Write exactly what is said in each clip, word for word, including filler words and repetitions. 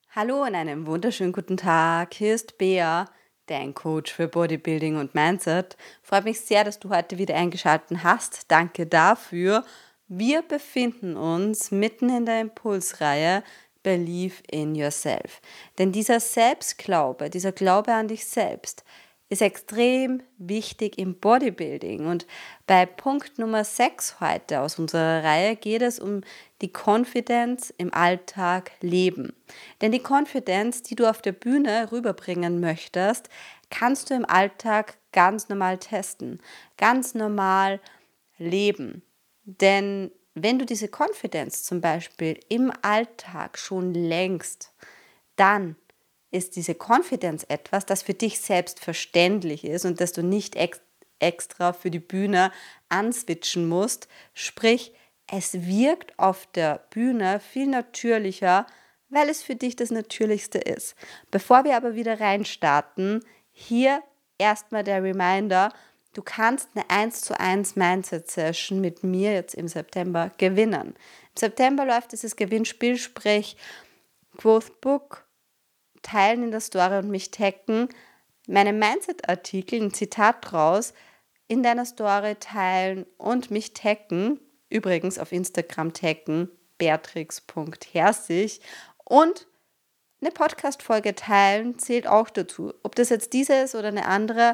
Hallo und einen wunderschönen guten Tag. Hier ist Bea, dein Coach für Bodybuilding und Mindset. Freut mich sehr, dass du heute wieder eingeschaltet hast. Danke dafür. Wir befinden uns mitten in der Impulsreihe Believe in Yourself. Denn dieser Selbstglaube, dieser Glaube an dich selbst, ist extrem wichtig im Bodybuilding. Und bei Punkt Nummer sechs heute aus unserer Reihe geht es um die Confidence im Alltag leben. Denn die Confidence, die du auf der Bühne rüberbringen möchtest, kannst du im Alltag ganz normal testen, ganz normal leben. Denn wenn du diese Confidence zum Beispiel im Alltag schon längst, dann ist diese Confidence etwas, das für dich selbstverständlich ist und das du nicht ex- extra für die Bühne answitchen musst. Sprich, es wirkt auf der Bühne viel natürlicher, weil es für dich das Natürlichste ist. Bevor wir aber wieder reinstarten, hier erstmal der Reminder: Du kannst eine eins zu eins Mindset-Session mit mir jetzt im September gewinnen. Im September läuft dieses Gewinnspiel, sprich Growth Book, teilen in der Story und mich taggen, meine Mindset-Artikel, ein Zitat draus, in deiner Story teilen und mich taggen, übrigens auf Instagram taggen, beatrix punkt herzig, und eine Podcast-Folge teilen zählt auch dazu. Ob das jetzt diese ist oder eine andere,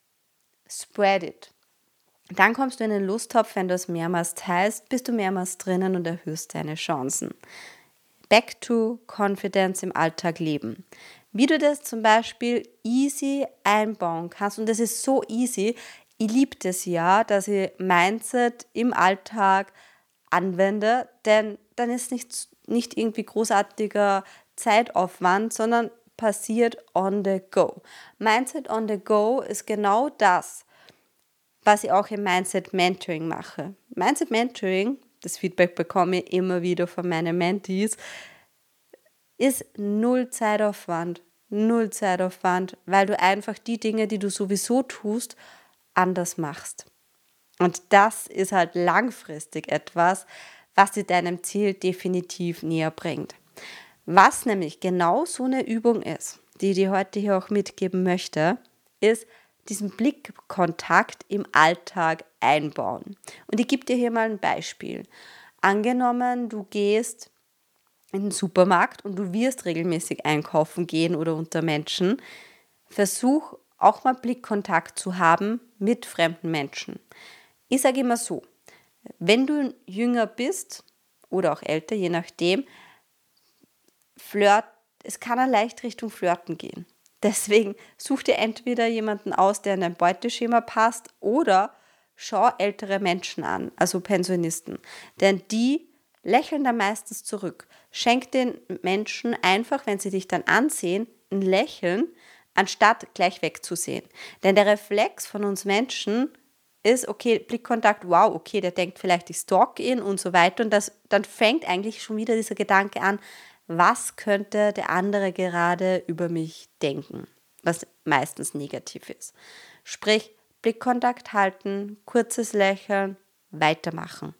spread it. Dann kommst du in den Lusttopf, wenn du es mehrmals teilst, bist du mehrmals drinnen und erhöhst deine Chancen. Back to Confidence im Alltag leben. Wie du das zum Beispiel easy einbauen kannst, und das ist so easy. Ich liebe das ja, dass ich Mindset im Alltag anwende, denn dann ist nicht, nicht irgendwie großartiger Zeitaufwand, sondern passiert on the go. Mindset on the go ist genau das, was ich auch im Mindset Mentoring mache. Mindset Mentoring, das Feedback bekomme ich immer wieder von meinen Mentees, ist null Zeitaufwand. Null Zeitaufwand, weil du einfach die Dinge, die du sowieso tust, anders machst. Und das ist halt langfristig etwas, was dir deinem Ziel definitiv näher bringt. Was nämlich genau so eine Übung ist, die ich dir heute hier auch mitgeben möchte, ist diesen Blickkontakt im Alltag einbauen. Und ich gebe dir hier mal ein Beispiel. Angenommen, du gehst in den Supermarkt und du wirst regelmäßig einkaufen gehen oder unter Menschen, versuch auch mal Blickkontakt zu haben mit fremden Menschen. Ich sage immer so, wenn du jünger bist oder auch älter, je nachdem, flirt, es kann auch leicht Richtung Flirten gehen. Deswegen such dir entweder jemanden aus, der in dein Beuteschema passt, oder schau ältere Menschen an, also Pensionisten. Denn die lächeln dann meistens zurück. Schenk den Menschen einfach, wenn sie dich dann ansehen, ein Lächeln, anstatt gleich wegzusehen. Denn der Reflex von uns Menschen ist, okay, Blickkontakt, wow, okay, der denkt vielleicht, ich stalk ihn und so weiter. Und das, dann fängt eigentlich schon wieder dieser Gedanke an, was könnte der andere gerade über mich denken, was meistens negativ ist. Sprich, Blickkontakt halten, kurzes Lächeln, weitermachen.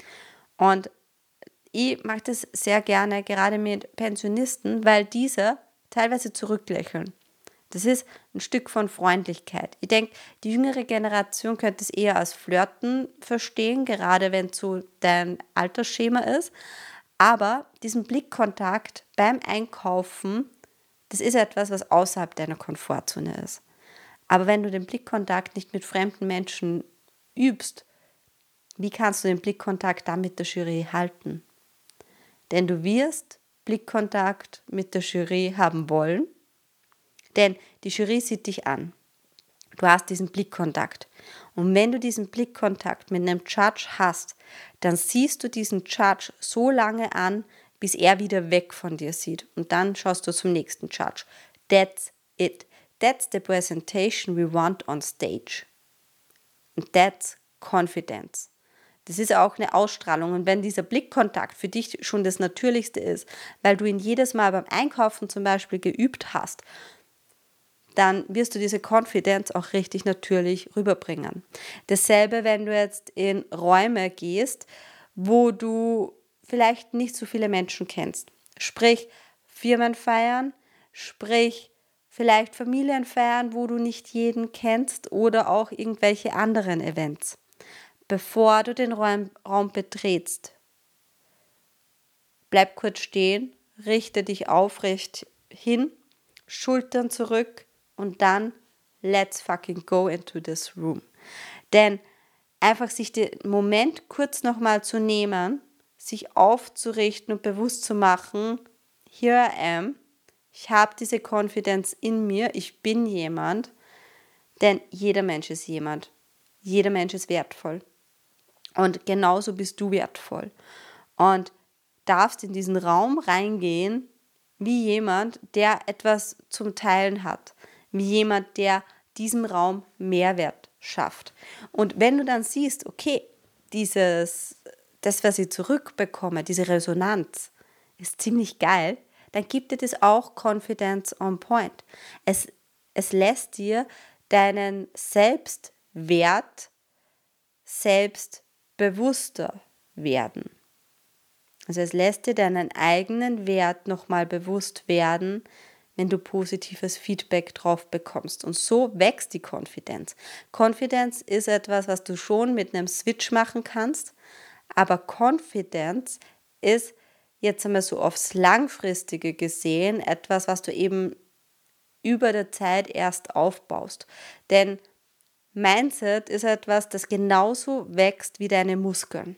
Und ich mache das sehr gerne, gerade mit Pensionisten, weil diese teilweise zurücklächeln. Das ist ein Stück von Freundlichkeit. Ich denke, die jüngere Generation könnte es eher als Flirten verstehen, gerade wenn es so dein Altersschema ist. Aber diesen Blickkontakt beim Einkaufen, das ist etwas, was außerhalb deiner Komfortzone ist. Aber wenn du den Blickkontakt nicht mit fremden Menschen übst, wie kannst du den Blickkontakt dann mit der Jury halten? Denn du wirst Blickkontakt mit der Jury haben wollen, denn die Jury sieht dich an. Du hast diesen Blickkontakt. Und wenn du diesen Blickkontakt mit einem Judge hast, dann siehst du diesen Judge so lange an, bis er wieder weg von dir sieht. Und dann schaust du zum nächsten Judge. That's it. That's the presentation we want on stage. And that's confidence. Das ist auch eine Ausstrahlung. Und wenn dieser Blickkontakt für dich schon das Natürlichste ist, weil du ihn jedes Mal beim Einkaufen zum Beispiel geübt hast, dann wirst du diese Confidence auch richtig natürlich rüberbringen. Dasselbe, wenn du jetzt in Räume gehst, wo du vielleicht nicht so viele Menschen kennst. Sprich, Firmenfeiern, sprich vielleicht Familienfeiern, wo du nicht jeden kennst oder auch irgendwelche anderen Events. Bevor du den Raum, Raum betrittst, bleib kurz stehen, richte dich aufrecht hin, Schultern zurück und dann let's fucking go into this room. Denn einfach sich den Moment kurz nochmal zu nehmen, sich aufzurichten und bewusst zu machen, here I am, ich habe diese Confidence in mir, ich bin jemand, denn jeder Mensch ist jemand, jeder Mensch ist wertvoll und genauso bist du wertvoll und darfst in diesen Raum reingehen wie jemand, der etwas zum Teilen hat, wie jemand, der diesem Raum Mehrwert schafft. Und wenn du dann siehst, okay, dieses, das, was ich zurückbekomme, diese Resonanz, ist ziemlich geil, dann gibt dir das auch Confidence on point. Es, es lässt dir deinen Selbstwert selbstbewusster werden. Also es lässt dir deinen eigenen Wert nochmal bewusst werden, wenn du positives Feedback drauf bekommst. Und so wächst die Confidence. Confidence ist etwas, was du schon mit einem Switch machen kannst, aber Confidence ist jetzt einmal so aufs Langfristige gesehen etwas, was du eben über der Zeit erst aufbaust. Denn Mindset ist etwas, das genauso wächst wie deine Muskeln.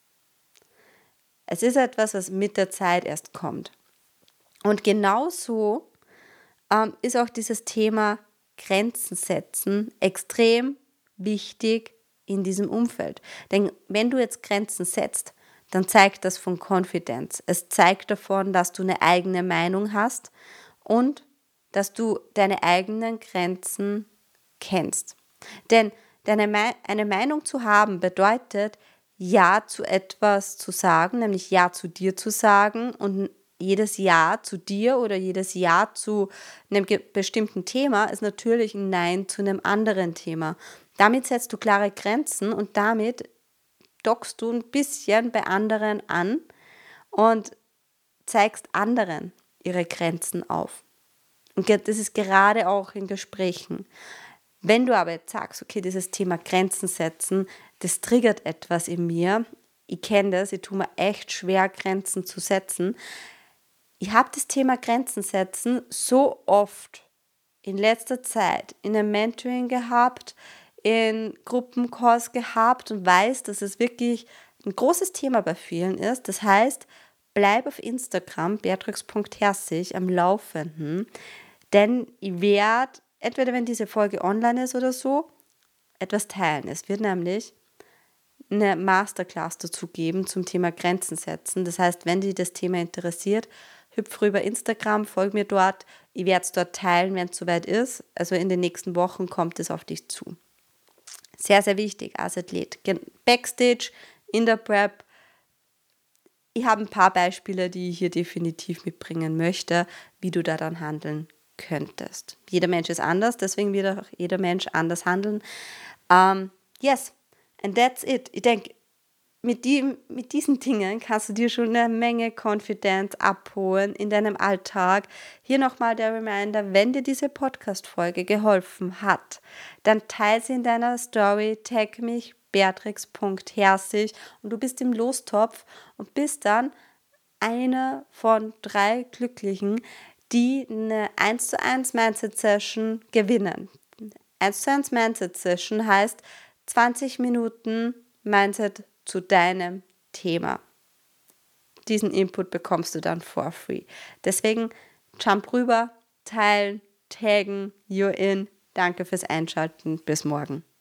Es ist etwas, was mit der Zeit erst kommt. Und genauso ähm, ist auch dieses Thema Grenzen setzen extrem wichtig in diesem Umfeld. Denn wenn du jetzt Grenzen setzt, dann zeigt das von Confidence. Es zeigt davon, dass du eine eigene Meinung hast und dass du deine eigenen Grenzen kennst. Denn deine Me- eine Meinung zu haben bedeutet, Ja zu etwas zu sagen, nämlich Ja zu dir zu sagen und jedes Ja zu dir oder jedes Ja zu einem ge- bestimmten Thema ist natürlich ein Nein zu einem anderen Thema. Damit setzt du klare Grenzen und damit dockst du ein bisschen bei anderen an und zeigst anderen ihre Grenzen auf. Und das ist gerade auch in Gesprächen. Wenn du aber jetzt sagst, okay, dieses Thema Grenzen setzen, das triggert etwas in mir, ich kenne das, ich tue mir echt schwer, Grenzen zu setzen. Ich habe das Thema Grenzen setzen so oft in letzter Zeit in einem Mentoring gehabt, in Gruppencalls gehabt und weiß, dass es wirklich ein großes Thema bei vielen ist. Das heißt, bleib auf Instagram, beatrix punkt herzig, am Laufenden, denn ich werde, entweder wenn diese Folge online ist oder so, etwas teilen. Es wird nämlich eine Masterclass dazu geben zum Thema Grenzen setzen. Das heißt, wenn dich das Thema interessiert, hüpf rüber Instagram, folg mir dort. Ich werde es dort teilen, wenn es soweit ist. Also in den nächsten Wochen kommt es auf dich zu. Sehr, sehr wichtig als Athlet. Backstage, in der Prep. Ich habe ein paar Beispiele, die ich hier definitiv mitbringen möchte, wie du da dann handeln könntest. Jeder Mensch ist anders, deswegen wird auch jeder Mensch anders handeln. Um, yes, and that's it. Ich denke, mit, die, mit diesen Dingen kannst du dir schon eine Menge Confidence abholen in deinem Alltag. Hier nochmal der Reminder, wenn dir diese Podcast-Folge geholfen hat, dann teile sie in deiner Story, tag mich, beatrix punkt herzig und du bist im Lostopf und bist dann einer von drei Glücklichen, die eine eins zu eins Mindset-Session gewinnen. eins zu eins Mindset-Session heißt zwanzig Minuten Mindset zu deinem Thema. Diesen Input bekommst du dann for free. Deswegen jump rüber, teilen, taggen, you're in. Danke fürs Einschalten. Bis morgen.